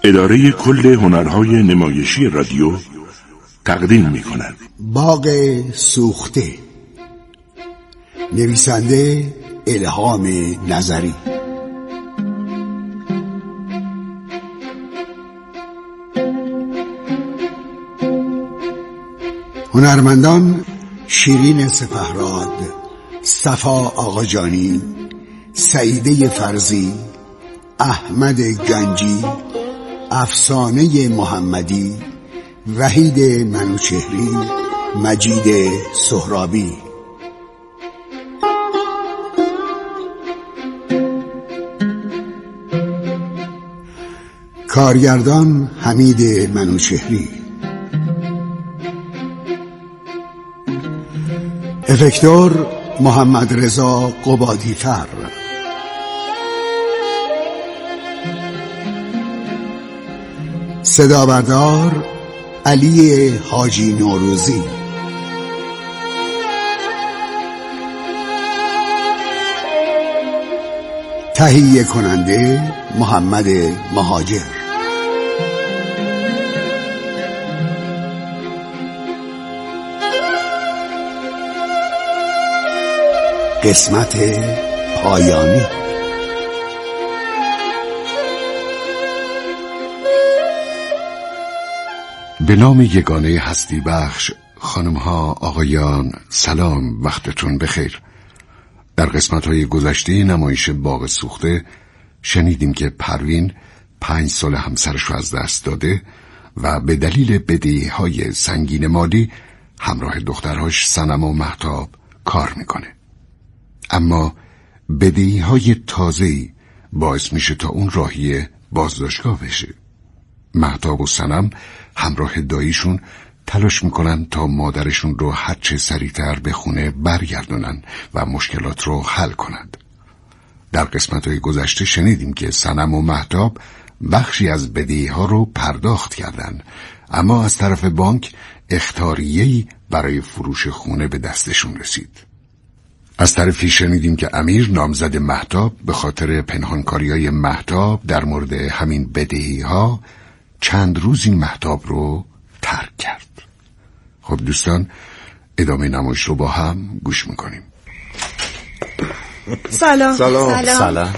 اداره کل هنرهای نمایشی رادیو تقدیم می‌کند. باغ سوخته، نویسنده الهام نظری. هنرمندان: شیرین سپهراد، صفا آقاجانی، سعیده فرزی، احمد گنجی، افسانه محمدی، وحید منوچهری، مجید سهرابی. کارگردان حمید منوچهری. افکتور محمد رضا قبادی‌فر. صدابردار علی حاجی نوروزی. تهیه کننده محمد مهاجر. قسمت پایانی. به نام یگانه هستی بخش. خانم‌ها، آقایان، سلام، وقتتون بخیر. در قسمت‌های گذشته نمایش باغ سوخته شنیدیم که پروین 5 سال همسرش رو از دست داده و به دلیل بدهی‌های سنگین مالی همراه دخترهاش صنم و مهتاب کار میکنه. اما بدهی‌های تازه‌ای باعث میشه تا اون راهی بازداشتگاه بشه. مهتاب و صنم همراه داییشون تلاش میکنن تا مادرشون رو هرچه سریعتر به خونه برگردونن و مشکلات رو حل کنند. در قسمت‌های گذشته شنیدیم که صنم و مهتاب بخشی از بدهی‌ها رو پرداخت کردن، اما از طرف بانک اخطاریه‌ای برای فروش خونه به دستشون رسید. از طرفی شنیدیم که امیر نامزد مهتاب به خاطر پنهانکاری‌های مهتاب در مورد همین بدهی‌ها چند روزی مهتاب رو ترک کرد. خب دوستان، ادامه نمایش رو با هم گوش میکنیم. سلام.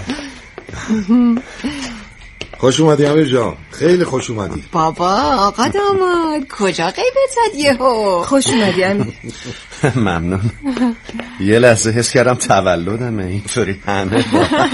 خوش اومدی امیر جان، خیلی خوش اومدی. بابا آقا داماد کجا غیبت زد یهو؟ خوش اومدی امیر. ممنون. یه لحظه حس کردم تولدمه، اینطوری همه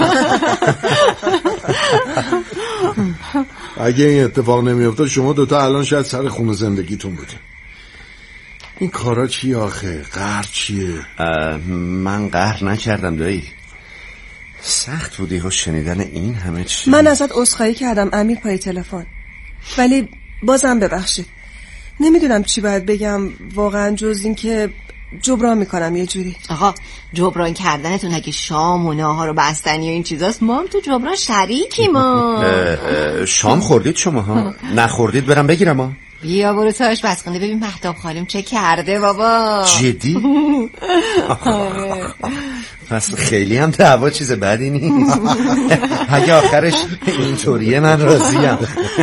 اگه این اتفاق نمیافتاد شما دوتا الان شاید سر خونه زندگیتون بودیم. این کارا چی آخه؟ قهر چیه؟ من قهر نکردم دایی، سخت بودی و شنیدن این همه چی. من ازت عذرخواهی کردم امیر پای تلفن، ولی بازم ببخشید. نمیدونم چی باید بگم واقعا، جز این که جبران میکنم یه جوری. آقا جبران کردنتون اگه شام و ناهار و بستنی و این چیزاست، ما هم تو جبران شریکی. ما شام خوردید شما ها؟ نخوردید برم بگیرم ها؟ بیا برو تا آشپزخونه ببین مهتاب خالم چه کرده بابا. جدی؟ پس خیلی هم دعوا چیز بدی نیست. اگه آخرش اینطوریه من راضیم.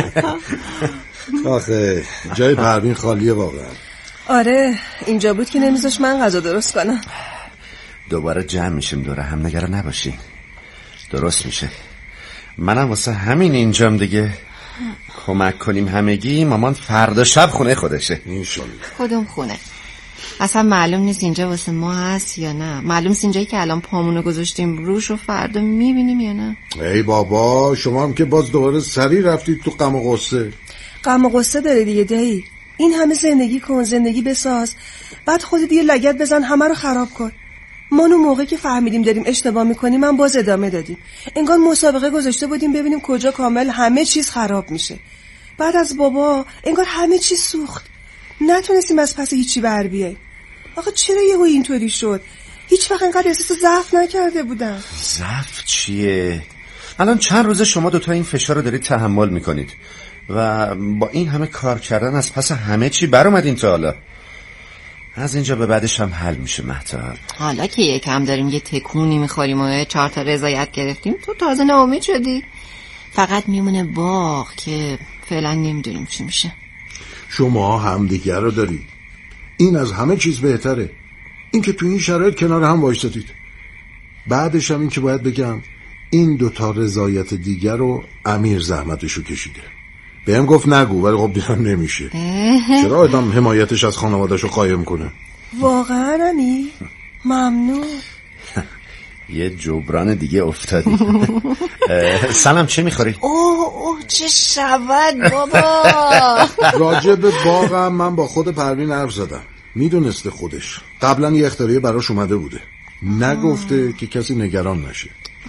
آخه جای پروین خالیه واقعا. آره اینجا بود که نمیذاش من غذا درست کنم. دوباره جمع میشیم دوره هم، نگران نباشی، درست میشه. منم واسه همین اینجام دیگه. کمک کنیم همگی. مامان فردا شب خونه خودشه انشالله. کدوم خونه؟ اصلا معلوم نیست اینجا واسه ما هست یا نه. معلوم نیست اینجایی که الان پامونو گذاشتیم روش رو فردا میبینیم یا نه. ای بابا شما هم که باز دوباره سری رفتید تو غم و غصه. غم و غصه داره دیگه دایی. این همه زندگی کن، زندگی بساز، بعد خودت دیگه لگد بزن همه رو خراب کن. ما اون موقعی که فهمیدیم داریم اشتباه میکنیم من باز ادامه دادیم. انگار مسابقه گذاشته بودیم ببینیم کجا کامل همه چیز خراب میشه. بعد از بابا انگار همه چیز سوخت، نتونستیم از پس هیچی بر بیاییم. آخه چرا یهو اینطوری شد؟ هیچ وقت انقدر احساس ضعف نکرده بودم. ضعف چیه؟ الان چند روزه شما دوتا این فشار رو دارید تحمل میکنید و با این همه کار کردن از پس همه چی بر اومدین تا حالا. از اینجا به بعدش هم حل میشه مهتاب. حالا که یکم داریم یه تکونی میخوریم و 4 تا رضایت گرفتیم تو تازه ناامید شدی. فقط میمونه باغ که فعلا نمیدونیم چی میشه. شما همدیگر رو دارید، این از همه چیز بهتره، این که تو این شرایط کنار هم وایسادید. بعدش هم این که باید بگم این دوتا رضایت دیگر رو امیر زحمتشو کشیده. بهم گفت نگو، ولی خب دیدم نمیشه. چرا آدم حمایتش از خانوادهشو قایم کنه؟ واقعا امیر؟ ممنون. یه جبران دیگه افتادی. سلام چه میخوری؟ اوه چه شود بابا. راجع به باغم من با خود پروین حرف زدم، میدونسته خودش قبلا یه اختراعی براش اومده بوده، نگفته که کسی نگران نشه.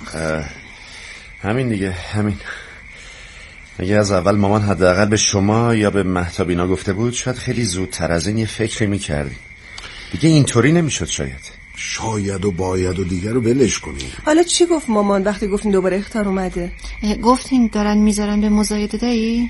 همین دیگه، همین. اگه از اول مامان حداقل به شما یا به مهتاب اینا گفته بود شاید خیلی زودتر از این یه فکری میکردیم. دیگه اینطوری نمیشد. شاید و باید و دیگر رو بلش کنیم. حالا چی گفت مامان وقتی گفتین دوباره اخطار اومده؟ گفتین دارن میذارن به مزایده دایی؟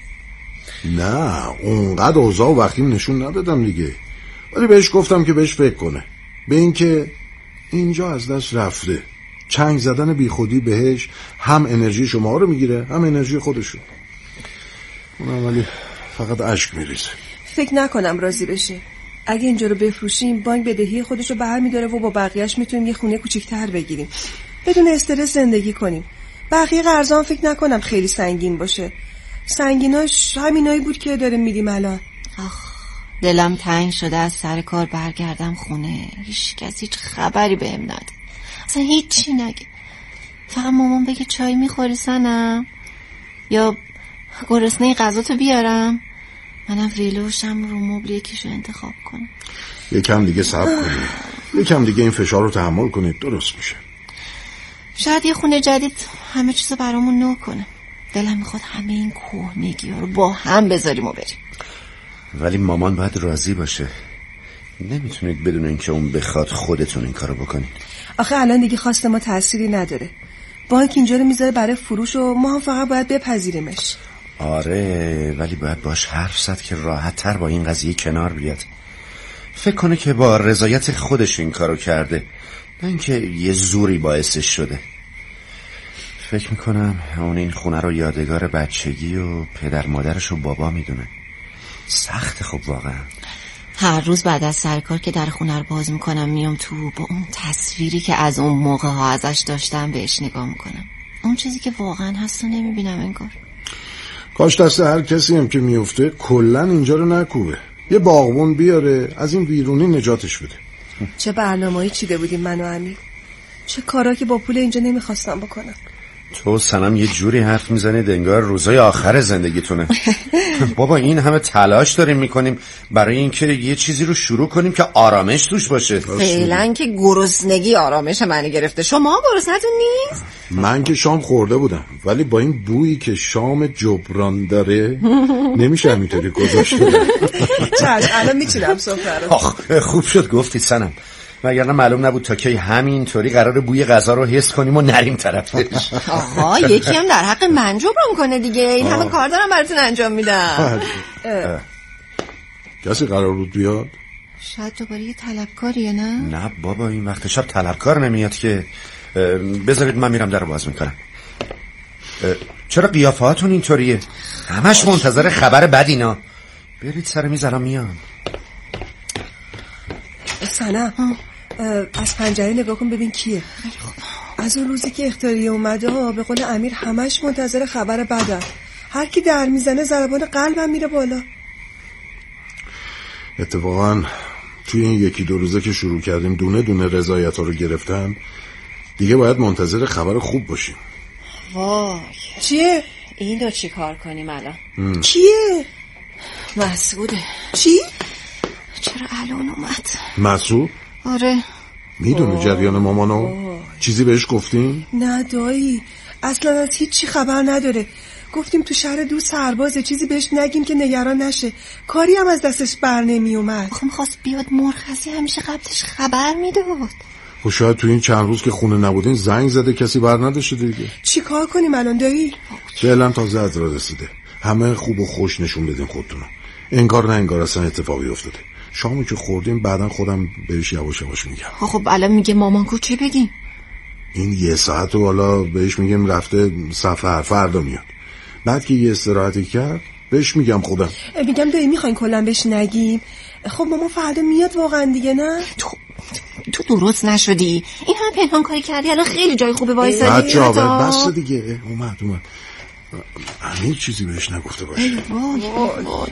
نه اونقدر اوضاع و وخیم نشون ندادم دیگه، ولی بهش گفتم که بهش فکر کنه به این که اینجا از دست رفته. چنگ زدن بی خودی بهش هم انرژی شما رو میگیره هم انرژی خودشو. اونم ولی فقط اشک میریزه. فکر نکنم راضی بشه. اگه اینجا رو بفروشیم بانک بدهی خودشو برمی‌داره و با بقیه‌اش میتونیم یه خونه کوچیک‌تر بگیریم، بدون استرس زندگی کنیم. بقیه قرضام فکر نکنم خیلی سنگین باشه. سنگیناش همینایی بود که داریم میدیم الان. دلم تنگ شده از سر کار برگردم خونه، هیچ خبری بهم نده، اصلا هیچی نگه. فقط مامان بگه چای میخوری سنم یا گرسنه غذاتو بیارم، منم ویلوشم رو مبل یکیشو انتخاب کنم. یکم دیگه صبر کنید، یکم دیگه این فشار رو تحمل کنید، درست میشه. شاید یه خونه جدید همه چیزو برامون نو کنه. دلم میخواد همه این کهنگی ها رو با هم بذاریم و بریم. ولی مامان باید راضی باشه. نمیتونید بدون اینکه اون بخواد خودتون این کارو بکنید. آخه الان دیگه خواست ما تأثیری نداره. بانک اینجا رو میذاره برای فروش و ما هم فقط باید بپذیریمش. آره ولی باید باش حرف زد که راحت تر با این قضیه کنار بیاد. فکر کنه که با رضایت خودش این کارو کرده، نه اینکه یه زوری باعثش شده. فکر میکنم اون این خونه رو یادگار بچگی و پدر مادرش و بابا میدونه. سخته خب واقعا. هر روز بعد از سرکار که در خونه رو باز میکنم میام تو، با اون تصویری که از اون موقع ها ازش داشتم بهش نگاه میکنم. اون چیزی که واقعا هست رو نمیبینم انگار. کاش دست هر کسی هم که میفته کلن اینجا رو نکوبه، یه باغبون بیاره از این ویرونی نجاتش بده. چه برنامه‌ای چیده بودیم من و امیر، چه کارا که با پول اینجا نمیخواستم بکنم. تو سنم یه جوری حرف میزنید انگار روزای آخر زندگیتونه. بابا این همه تلاش داریم میکنیم برای اینکه یه چیزی رو شروع کنیم که آرامش توش باشه. فعلا که گرسنگی آرامش منو گرفته. شما گرسنتون نیست؟ من که شام خورده بودم، ولی با این بویی که شام جبران داره نمیشه همینطوری گذاشت. چشم الان میچینم سفره رو. خوب شد گفتید سنم، وگرنه معلوم نبود تا کی همینطوری قراره بوی غذا رو حس کنیم و نریم طرفش. آها یکی هم در حق من جبران کنه دیگه. این همه کار دارم براتون انجام میدم. کسی قرار بود بیاد؟ شاید دوباره یه طلبکاریه نه؟ نه بابا این وقت شب طلبکار نمیاد که. بذارید من میرم در رو باز میکنم. چرا قیافهاتون اینطوریه؟ همش منتظر خبر بد اینا. برید سر میز الان میام. سنم از پنجره نگاه کن ببین کیه. از اون روزی که اختیاریه اومده ها، به قول امیر همش منتظر خبر بدن. هر کی در میزنه ضربان قلبم میره بالا. اتفاقا توی این یکی دو روزه که شروع کردیم دونه دونه رضایت ها رو گرفتن، دیگه باید منتظر خبر خوب باشیم. وای چیه؟ اینو چی کار کنیم الان؟ کیه؟ مسعوده. چی؟ چرا الان اومد؟ مسعود؟ آره. میدونه جریان مامانو؟ چیزی بهش گفتیم؟ نه دایی اصلا از هیچی خبر نداره. گفتیم تو شهر دو سربازه، چیزی بهش نگیم که نگران نشه. کاری هم از دستش بر نمی اومد. آخه میخواست بیاد مرخصی، همیشه قبلش خبر میداد. و شاید تو این چند روز که خونه نبودین زنگ زده کسی بر نداشته دیگه. چی کار کنیم الان دایی؟ فعلا تازه از راه رسیده، همه خوب و خوش نشون بدین خودتونو. انگار نه انگار اصلا اتفاقی افتاده. شامو که خوردیم بعدن خودم بهش یواش یواش میگم. خب الان میگه مامان کو چی بگیم؟ این یه ساعت و حالا بهش میگم رفته سفر، فردا میاد. بعد که یه استراحتی کرد بهش میگم خودم. میگم دایی میخواین کلا بهش نگیم؟ خب ماما فردا میاد واقعا دیگه، نه؟ تو درست نشدی. این هم پنهان کاری کردی، الان خیلی جای خوبه وایسادی. بچه‌ها بس دیگه. اومد امیر چیزی بهش نگفته باشه. وای.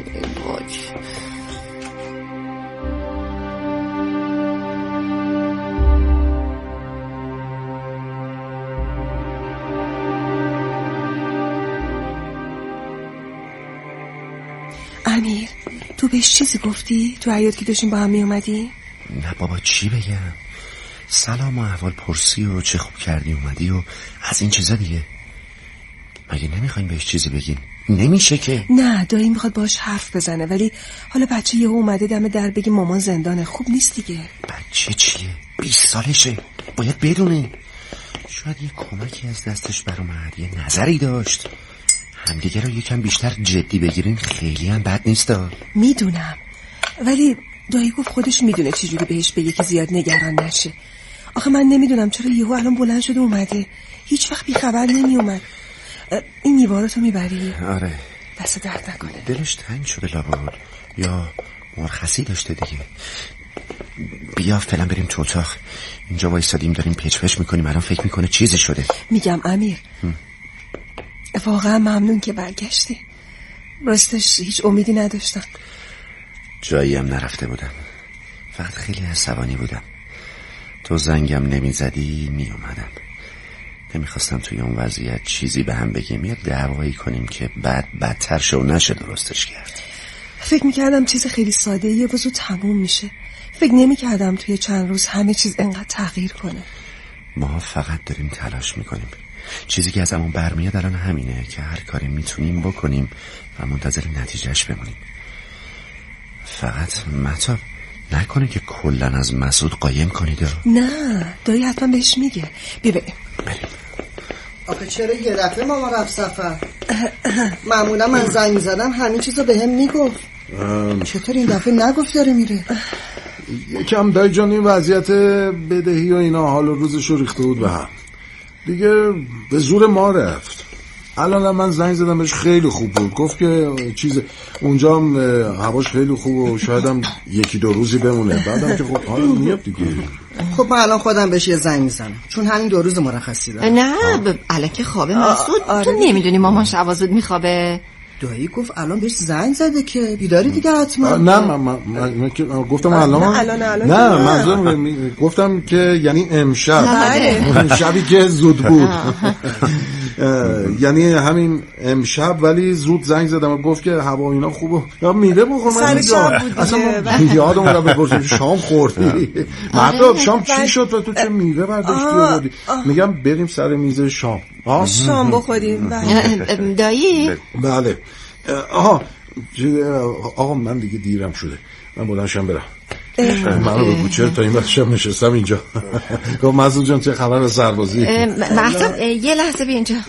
امیر تو بهش چیزی گفتی تو حیاط که داشتیم با هم می اومدی؟ نه بابا چی بگم، سلام و احوال پرسی و چه خوب کردی اومدی و از این چیزا دیگه. مگه نمیخواین بهش چیزی بگین؟ نمیشه که. نه دایی میخواد باش حرف بزنه، ولی حالا بچه یهو اومده دم در بگی مامان زندانه، خوب نیست دیگه. بچه چیه؟ 20 سالشه، باید بدونه. شاید یه کمکی از دستش برآمد، یه نظری داشت. همدیگه رو یکم بیشتر جدی بگیرین خیلی هم بد نیست. میدونم، ولی دایی گفت خودش میدونه چجوری بهش بگه که زیاد نگران نشه. آخه من نمیدونم چرا یهو الان بلند شده اومده، هیچ وقت بیخبر نمیومد. این میوارتو میبری؟ آره. دست درد نکنه. دلش تنگ شده لابد، یا مرخصی داشته دیگه. بیا فعلا بریم تو اتاق. اینجا وایسادیم داریم پچ میکنیم، الان فکر میکنه چیزی شده. میگم امیر واقعا ممنون که برگشتی. راستش هیچ امیدی نداشتم. جایی هم نرفته بودم، فقط خیلی عصبانی بودم. تو زنگم نمیزدی میومدم. نمیخواستم توی اون وضعیت چیزی به هم بگیم یا دعوایی کنیم که بعد بدتر شو نشه درستش کرد. فکر میکردم چیز خیلی ساده یه وضو تموم میشه. فکر نمیکردم توی چند روز همه چیز انقدر تغییر کنه. ما فقط داریم تلاش میکنیم. چیزی که ازمون برمیاد الان همینه که هر کاری میتونیم بکنیم و منتظر نتیجهش بمونیم. فقط مهتاب نکنه که کلن از مسعود قایم کنید. نه دایی حتما بهش میگه. بیا بریم. آخه چرا یه دفعه ماما رفت سفر؟ معمولا من زنگ زدم همین چیزو به هم میگفت. چطور این دفعه نگفت داره میره؟ یکم دایی جان این وضعیت بدهی و اینا حال و روزش رو ریخته بود به هم دیگه، به زور ما رفت. الان من زنگ زدم بهش، خیلی خوب بود، گفت که چیز اونجا هواش خیلی خوبه و شاید هم 1-2 روزی بمونه، بعدم که خب حالا میاد دیگه. خب من الان خودم بهش یه زنگ میزنم چون همین 2 روز مرخصی دارم. نه الان که خوابه مسعود. تو نمیدونی مامان شب زود میخوابه. دایی گفت الان بهش زنگ زده که بیداری دیگه حتما. نه من گفتم الان نه منظورم گفتم که یعنی امشب شبی که زود بود یعنی همین امشب، ولی زود زنگ زدم و گفت که هوا اینا خوبه یا میره بخور. من اصلا یادم رو بپرسم شام خوردی؟ مطلب شام چی شد و تو چه میوه برداشتی آوردی؟ میگم بریم سر میز شام بخوریم. دایی بله. آقا من دیگه دیرم شده، من بلندشم برم. منو بگو چرا تا این وقت شب نشستم اینجا. گفت مسعود جان چه خبر سربازی؟ مهتاب یه لحظه بیا اینجا.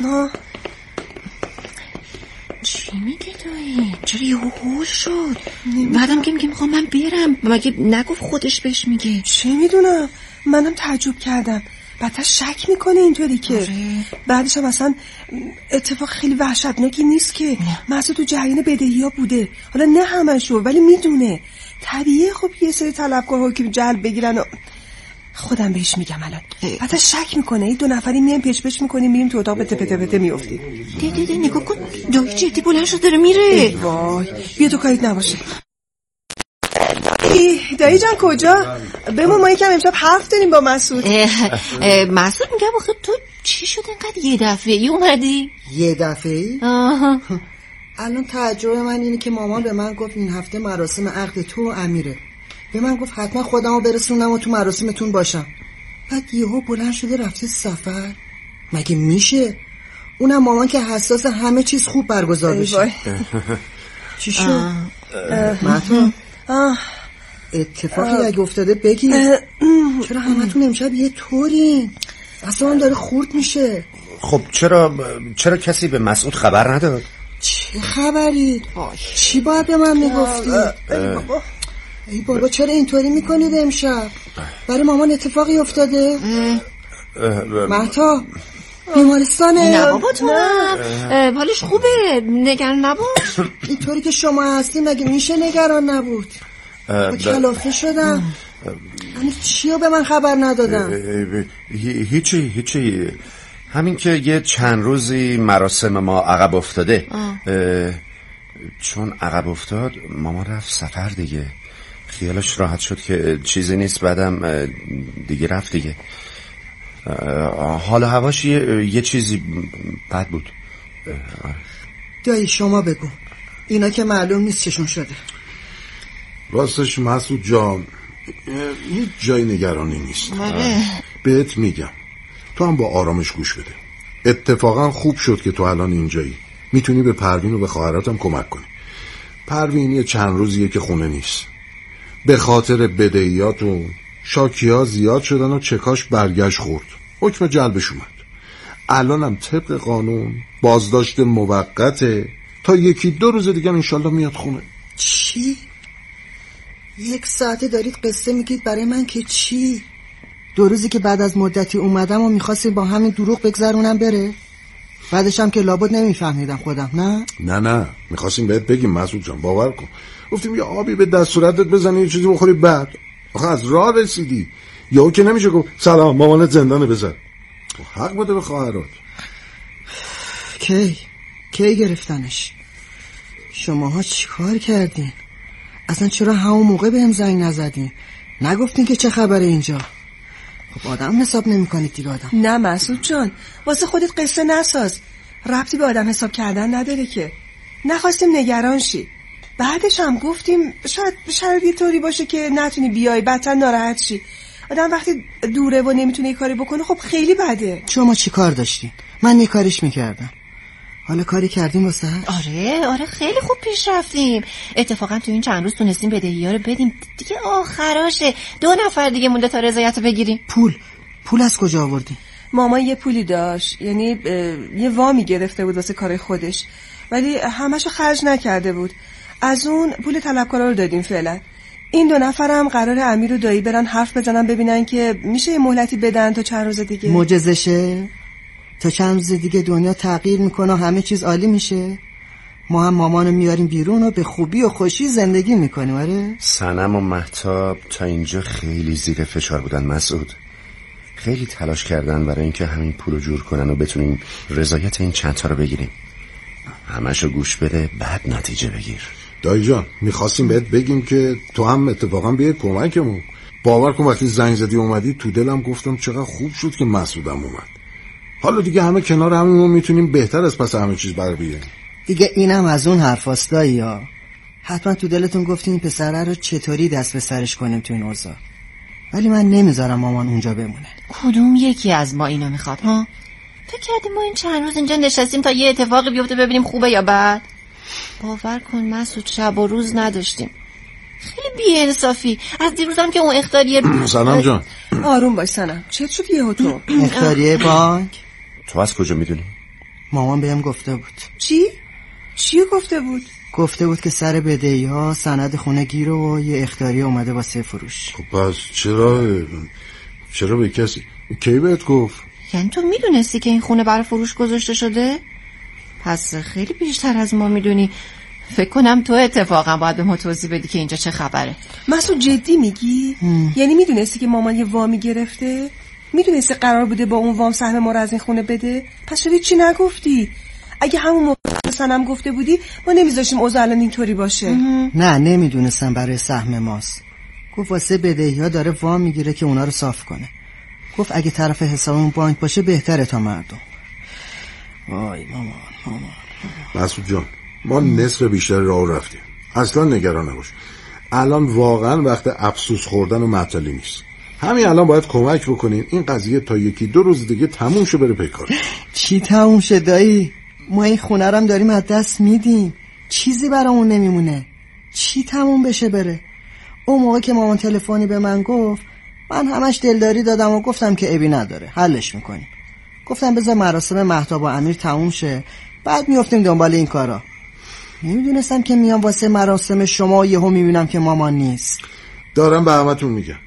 چی میگه دایی؟ چرا یه هول شد؟ بعدم که میگه میخوام من برم، مگه نگفت خودش بهش میگه؟ چه میدونم، منم تعجب کردم. بعدش شک میکنه اینطوری که بعدش هم اصلا اتفاق خیلی وحشتناکی نیست که مسعود تو جریان بدهی ها بوده، حالا نه همشو ولی میدونه. طبیعیه خب یه سری طلبکارها که جلب بگیرن خودم بهش میگم الان. بعدش شک میکنه. این 2 نفری میایم پیش میکنیم میریم تو اتاق پته میافتیم. دیدی نگاه کن دایی جدی بلند شد داره میره. ای وای بیا تو کاریت نباشه. دایی جان کجا؟ بمون ما یکم امشب حرف داریم با مسعود. مسعود میگم آخه تو چی شد اینقدر یه دفعه اومدی؟ یه دفعه؟ الان تعجب من اینه که مامان به من گفت این هفته مراسم عقد تو و امیره. به من گفت حتما خودمو برسونم و تو مراسمتون باشم. بعد یهو بلند شده رفته سفر. مگه میشه؟ اونم مامان که حساس همه چیز خوب برگزار بشه. چی شد؟ مهتاب اتفاقی اگه افتاده بگی. چرا همتون امشب یه طوری؟ اصلا هم داره خورد میشه. خب چرا کسی به مسعود خبر نداد؟ چه خبری؟ چی باید به من میگفتی؟ ای بابا چرا اینطوری میکنید امشب؟ برای مامان اتفاقی افتاده؟ مهتاب بیمارستانه؟ نه بابا تو حالش خوبه، نگران نباش. اینطوری که شما هستی مگه میشه نگران نبود؟ کلافه شدم. یعنی چیو به من خبر ندادم؟ هیچی همین که یه چند روزی مراسم ما عقب افتاده. چون عقب افتاد ماما رفت سفر دیگه، خیالش راحت شد که چیزی نیست، بعدم دیگه رفت دیگه. حال و هواش یه چیزی بد بود. دایی شما بگو، اینا که معلوم نیست چشون شده. راستش مسعود جان هیچ جای نگرانی نیست. بهت میگم تو هم با آرامش گوش بده. اتفاقا خوب شد که تو الان اینجایی، میتونی به پروین و به خواهراتم کمک کنی. پروین یه چند روزیه که خونه نیست، به خاطر بدهیات و شاکی‌ها زیاد شدن و چکاش برگشت خورد، حکم جلبش اومد. الانم طبق قانون بازداشت موقته تا 1-2 روز دیگه انشالله میاد خونه. چی؟ 1 ساعته دارید قصه میگید برای من که چی؟ 2 روزی که بعد از مدتی اومدم و میخواستید با همین دروغ بگذرونم بره؟ بعدش هم که لابد نمیفهمیدم خودم. نه میخواستیم بهت بگیم مسعود جان، باور کن. گفتیم یه آبی به دست صورتت بزنی یه چیزی بخوری، بعد آخه از راه رسیدی یا که نمیشه گفت سلام مامانت زندانه بزن. حق بده به خواهرات. کی گرفتنش؟ شماها چی کار کردین؟ اصلا چرا همون موقع بهم زنگ نزدین؟ نگفتین که چه خبره اینجا؟ خب آدم حساب نمی کنید دیگه آدم. نه مسعود جان، واسه خودت قصه نساز، ربطی به آدم حساب کردن نداره که. نخواستیم نگران شی، بعدش هم گفتیم شاید یه طوری باشه که نتونی بیای، بدتر ناراحت شی. آدم وقتی دوره و نمیتونه یه کاری بکنه خب خیلی بده. شما چی کار داشتین؟ من یه کاریش میکردم. حالا کاری کردیم واسه؟ آره خیلی خوب پیش رفتیم. اتفاقا تو این چند روز تونستیم بدهی‌ها رو بدیم دیگه، آخراشه. 2 نفر دیگه مونده تا رضایت بگیریم. پول از کجا آوردی؟ مامان یه پولی داشت، یعنی یه وامی گرفته بود واسه کار خودش، ولی همشو خرج نکرده بود. از اون پول طلبکارا رو دادیم فعلا. این 2 نفرم قرار امیر و دایی برن حرف بزنن ببینن که میشه یه مهلتی بدن تا چند روز دیگه. معجزشه؟ تا چند روز دیگه دنیا تغییر میکنه و همه چیز عالی میشه. ما هم مامانو میاریم بیرون و به خوبی و خوشی زندگی میکنیم. آره صنم و مهتاب تا اینجا خیلی زیر فشار بودن مسعود، خیلی تلاش کردن برای اینکه همین پولو جور کنن و بتونیم رضایت این چند تا رو بگیریم. همشو گوش بده بعد نتیجه بگیر. دایی جان میخواستیم بهت بگیم که تو هم اتفاقا بیای کمکمون. باور کن وقتی زنگ زدی اومدی تو دلم گفتم چقدر خوب شد که مسعودم اومد. حالا دیگه همه کنار همون میتونیم بهتر از پس همه چیز بر بیاریم. دیگه اینم از اون حرفاست دایی ها. حتما تو دلتون گفتین این پسره رو چطوری دست به سرش کنیم تو این اوضاع، ولی من نمیذارم مامان اونجا بمونه. کدوم یکی از ما اینو میخواد ها؟ فکر کردیم ما این چند روز اینجا نشستیم تا یه اتفاقی بیفته ببینیم خوبه یا بد؟ باور کن مسعود شب و روز نداشتیم. خیلی بی‌انصافی. از دیروزم که اون اخطاریه. سلام جان. آروم باش سنم. چه شد یهو تو؟ اخطاریه بانک؟ تو از کجا میدونی؟ مامان بهم گفته بود. چی گفته بود؟ گفته بود که سر بدهی‌ها سند خونه گیر و یه اخطاریه اومده واسه فروش. خب پس چرا به کسی کی بهت گفت؟ یعنی تو میدونستی که این خونه برای فروش گذاشته شده؟ پس خیلی بیشتر از ما میدونی. فکر کنم تو اتفاقا باید به ما توضیح بدی که اینجا چه خبره. مسعود جدی میگی؟ یعنی میدونستی که مامان یه وامی گرفته؟ میدونستی قرار بوده با اون وام سهم ما رو از این خونه بده؟ پس چرا چی نگفتی؟ اگه همون موقع سنم گفته بودی ما نمیذاشیم اوضاع الان اینطوری باشه. نه نمیدونستم برای سهم ماست. گفت واسه بدهی‌ها داره وام میگیره که اونا رو صاف کنه. گفت اگه طرف حسابمون بانک باشه بهتره تا مردم. وای مامان. مسعود جان ما نصف بیشتر راه رفتیم، اصلا نگران نباش. الان واقعا وقت افسوس خوردن و معطلی نیست. همین الان باید کمک بکنیم این قضیه تا 1-2 روز دیگه تموم شه بره پیکار. چی تموم شه دایی؟ ما این خونه رو هم داریم از دست میدیم، چیزی برامون نمیمونه. چی تموم بشه بره؟ اون موقع که مامان تلفنی به من گفت من همش دلداری دادم و گفتم که عیبی نداره حلش میکنیم. گفتم بذار مراسم مهتاب و امیر تموم شه بعد میافتیم دنبال این کارا. نمیدونستم که میام واسه مراسم شما یهو میبینم که مامان نیست. دارم به همتون میگم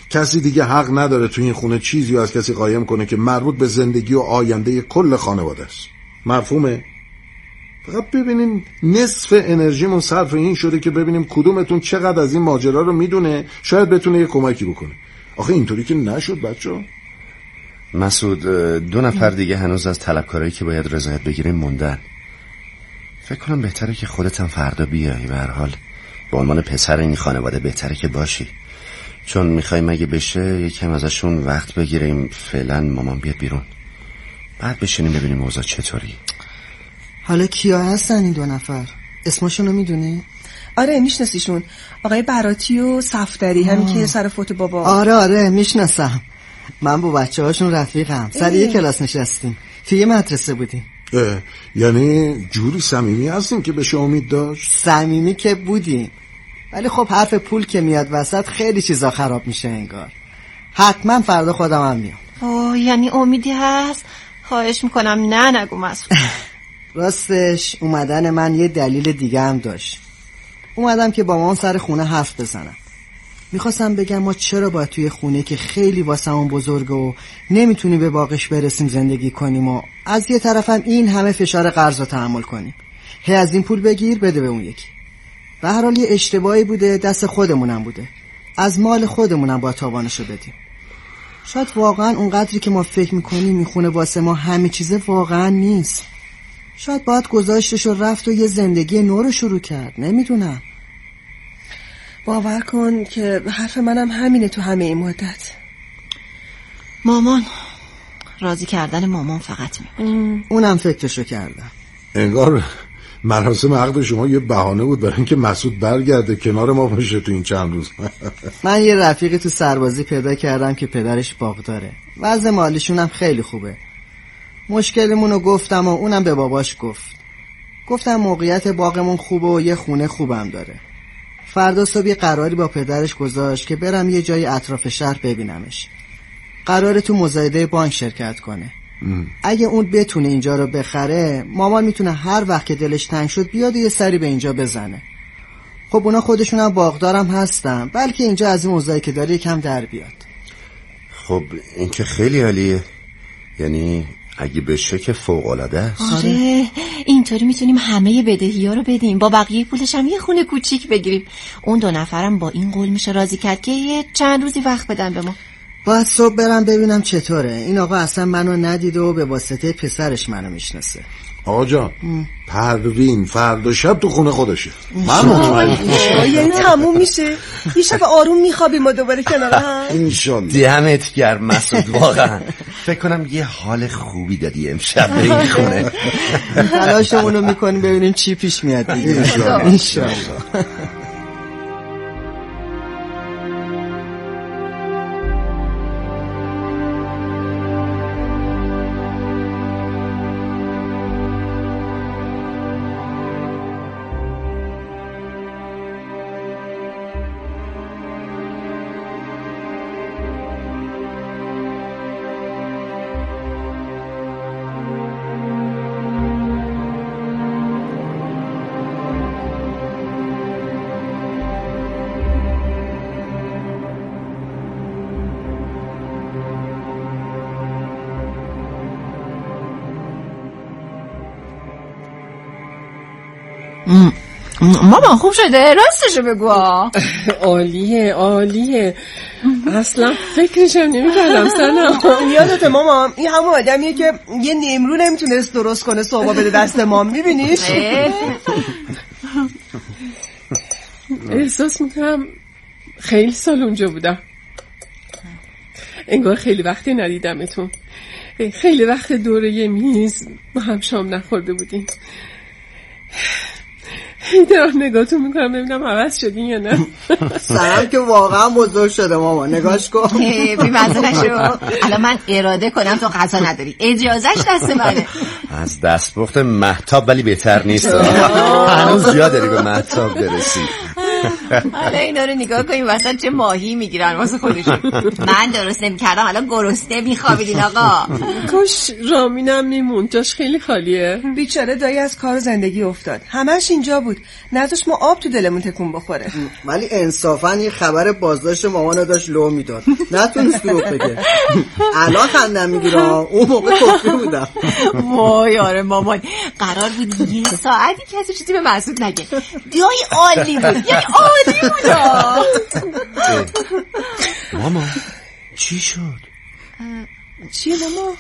کسی دیگه حق نداره تو این خونه چیزی از کسی قایم کنه که مربوط به زندگی و آینده کل خانواده است. مفهومه؟ فقط ببینیم نصف انرژیمون صرف این شده که ببینیم کدومتون چقدر از این ماجرا رو میدونه، شاید بتونه یه کمکی بکنه. آخه اینطوری که نشد بچه‌ها. مسعود، 2 نفر دیگه هنوز از طلبکارایی که باید رضایت بگیریم موندن. فکر کنم بهتره که خودت هم فردا بیای. به هر حال به عنوان پسر این خانواده بهتره که باشی، چون میخوایم اگه بشه یکم ازشون وقت بگیریم. فعلا مامان بیاد بیرون، بعد بشینیم ببینیم اوضاع چطوری. حالا کیا هستن این 2 نفر؟ اسمشونو میدونی؟ آره میشناسیشون، آقای براتی و صفدری، همین که سر فوت بابا. آره میشناسم. من با بچه هاشون رفیقم. سر یه کلاس نشستیم، توی یه مدرسه بودیم. یعنی جوری صمیمی هستیم که بشه امید داشت؟ صمیمی که بودیم، ولی خب حرف پول که میاد وسط خیلی چیزا خراب میشه انگار. حتما فردا خودم هم میام. یعنی امیدی هست؟ خواهش میکنم نگو مسعود. راستش اومدن من یه دلیل دیگه هم داشت. اومدم که با مامان سر خونه حرف بزنم. میخواستم بگم ما چرا باید توی خونه که خیلی واسمون بزرگه و نمیتونیم به باقش برسیم زندگی کنیم و از یه طرفم این همه فشار قرض رو تحمل کنیم. هی از این پول بگیر بده به اون یکی. به هر حال یه اشتباهی بوده، دست خودمونم بوده. از مال خودمونم باید تاوانشو بدیم. شاید واقعا اون قدری که ما فکر میکنیم میخونه واسه ما همه چیزه واقعا نیست. شاید باید گذاشتش و رفت و یه زندگی نو رو شروع کرد. نمیدونم. باور کن که حرف منم همینه تو همه این مدت. مامان، راضی کردن مامان فقط میمونه. اونم فکرشو کردم. انگار مراسم عقد شما یه بهانه بود برای اینکه مسعود برگرده کنار ما باشه تو این چند روز. من یه رفیقی تو سربازی پیدا کردم که پدرش باغداره. وضع مالیشون هم خیلی خوبه. مشکلمونو گفتم و اونم به باباش گفتم موقعیت باغمون خوبه و یه خونه خوبم داره. فردا صبح یه قراری با پدرش گذاشت که برم یه جای اطراف شهر ببینمش. قراره تو مزایده بانک شرکت کنه. اگه اون بتونه اینجا رو بخره، مامان میتونه هر وقت که دلش تنگ شد بیاد و یه سری به اینجا بزنه. خب اونا خودشون هم باغدارم هستن، بلکه اینجا از این اوضاعی که داره یکم در بیاد. خب این که خیلی عالیه. یعنی اگه بشه که فوق‌العاده است. آره اینطوری میتونیم همه بدهی‌ها رو بدیم، با بقیه پولش هم یه خونه کوچیک بگیریم. اون 2 نفرم با این قول میشه راضی کرد که یه چند روزی وقت بدن به ما. باید صبح برم ببینم چطوره. این آقا اصلا منو ندیده و به واسطه پسرش منو میشناسه. آقا جان، پروین فردا شب تو خونه خودشه. من مطمئنم. یعنی تموم میشه؟ یه شب آروم میخوابیم و دوباره کنار هم. انشالله. دمت گرم مسعود، واقعا فکر کنم یه حال خوبی دادی امشب به این خونه. تلاشمونو میکنیم ببینیم چی پیش میاد دیگه. انشالله. مامان خوب شده؟ راستشو بگو. عالیه. اصلا فکرشم نمی‌کردم سنا. یادت مامان این همون آدمیه که یه نمرو نمیتونست درست کنه صبح بده دست ما، میبینیش؟ احساس میکنم خیلی سال اونجا بودم. انگار خیلی وقتی ندیدمتون. خیلی وقت دوره یه میز با هم شام نخورده بودیم. دارم نگاهتون میکنم ببینم عوض شدین یا نه. سرم که واقعا بزرگ شده ماما، نگاهش کن. بی مزه نشو. الان من اراده کنم تو غذا نداری، اجازهش دست منه. از دستپخت مهتاب ولی بهتر نیست. هنوز جا داری به مهتاب برسی. حالا اینا رو نگاه کنیم وسط چه ماهی میگیرن واسه خودشون. من درست نمی‌کردم الان گرسنه میخوابیدین آقا. کاش رامینم میمون، جاش خیلی خالیه. بیچاره دایی از کار و زندگی افتاد، همش اینجا بود، نذاش ما آب تو دلمون تکون بخوره. ولی انصافا یه خبر بازداشت مامانو داشت لو میداد، نتونست دروغ بگه. الان خندم میگیره، اون موقع کفری بودم. وای آره مامان، قرار بود یه ساعتی کسی چیزی به مسعود نگه. دایی عالی بود، یعنی عالی بود. ماما چی شد؟ چیه ماما؟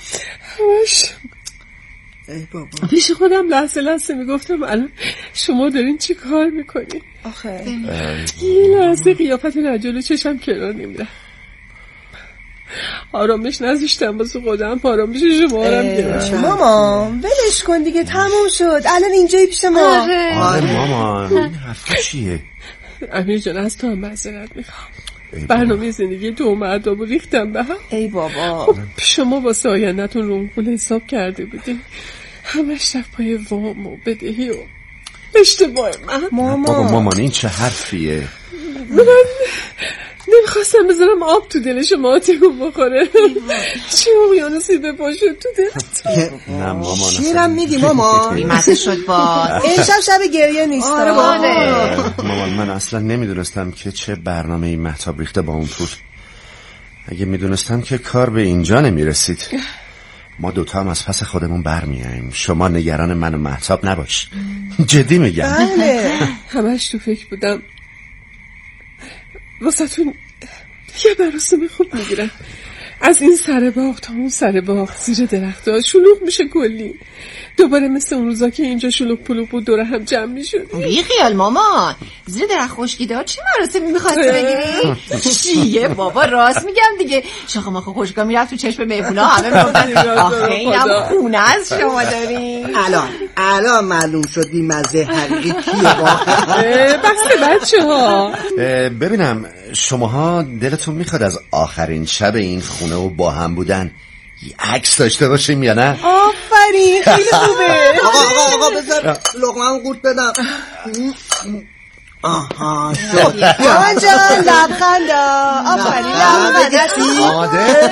ای بابا، پیش خودم لحظه میگفتم الان شما دارین چی کار میکنین؟ آخه یه لحظه قیافت رجلو چشم کنار نمیره. آرامش نذاشتم واسه خودم، آرامش شما رو گرفتم. ماما ولش کن دیگه، تموم شد، الان اینجایی پیش ما. آره ماما، این حرف چیه؟ امیر جان از تو هم معذرت میخوام، برنامه زندگی تو مردابو ریختم به هم. ای بابا، خب شما واسه آینده‌تون رونقول حساب کرده بودین، همش رفت پای وام و بدهی و اشتباه من. بابا مامان این چه حرفیه؟ من نمیخواستم بذارم آب تو دل شما تکون بخوره. چی اقیانوسی بپاشه تو دلت؟ نه مامان شیرم میگی ماما؟ بیمزه شد باز. امشب شب گریه نیست. آره مامان من اصلا نمیدونستم که چه برنامه این مهتاب ریخته با اون پول. اگه میدونستم که کار به اینجا نمیرسید. ما دوتا هم از پس خودمون برمیاییم، شما نگران من و مهتاب نباش. جدی میگم. بله همش تو فکر بودم واسهتون یه مراسم خوب میگیرم، از این سر باغ تا اون سر باغ، زیر درخت‌ها شلوغ میشه کلی، دوباره مثل اون روزا که اینجا شلوغ پلوغ بود دور هم جمع میشد. بی خیال مامان، زیر درخت خشکیدار چی مراسمی میخواستی بگیری؟ چیه بابا، راست میگم دیگه، شاخ ماخ خشکا میرفت تو چشم مهمونا، همه میگفتن آخه اینم خونه از شما داری. الان معلوم شد بی مزه حقیقی کیه واقعا. بس بچه‌ها ببینم شماها دلتون میخواد از آخرین شب این خونه و با هم بودن یه عکس داشته باشیم یا نه؟ آفرین خیلی خوبه. آقا بذار لقمه‌مو قورت بدم. آها شد. مامان جان لبخند آفرین لبخند. آماده؟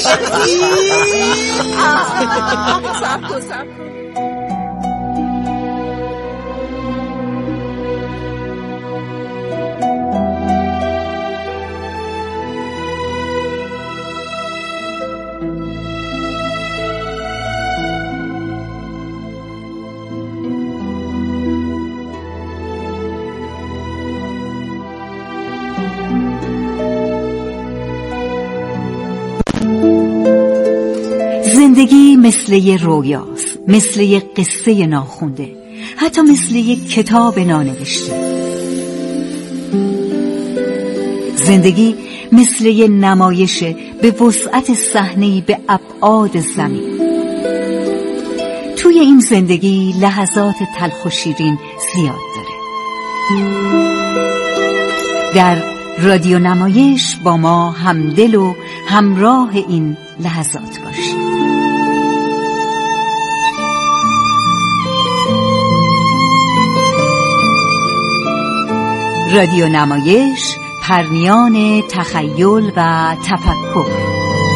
زندگی مثل یه رویاست، مثل یه قصه ناخونده، حتی مثل یه کتاب نانوشته. زندگی مثل یه نمایش به وسعت صحنه‌ای به ابعاد زمین. توی این زندگی لحظات تلخ و شیرین زیاد داره. در رادیو نمایش با ما همدل و همراه این لحظات باشید. رادیو نمایش، پرنیان تخیل و تفکر.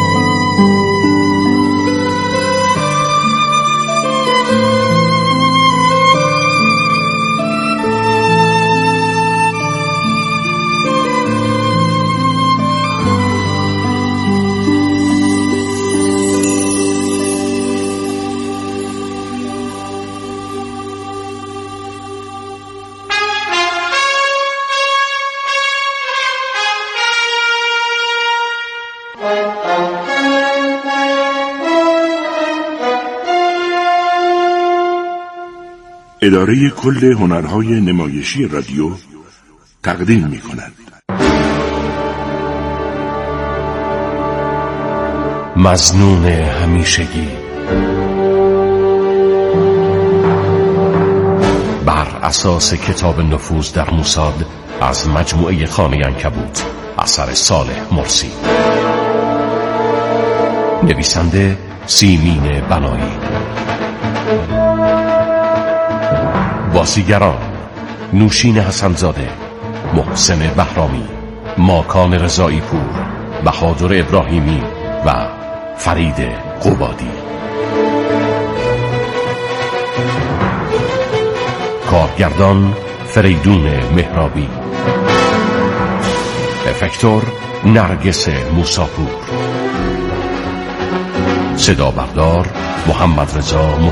اداره کل هنرهای نمایشی رادیو تقدیم می کند. مظنون همیشگی بر اساس کتاب نفوذ در موساد از مجموعه خانه عنکبوت اثر صالح مرسی. نویسنده سیمین بنایی. بازیگران: نوشین حسن‌زاده، محسن بهرامی، ماکان رضایی پور، بهادر ابراهیمی و فرید قبادی. کارگردان فریدون مهرابی، افکتور نرگس موساپور، صدا بردار محمد رضا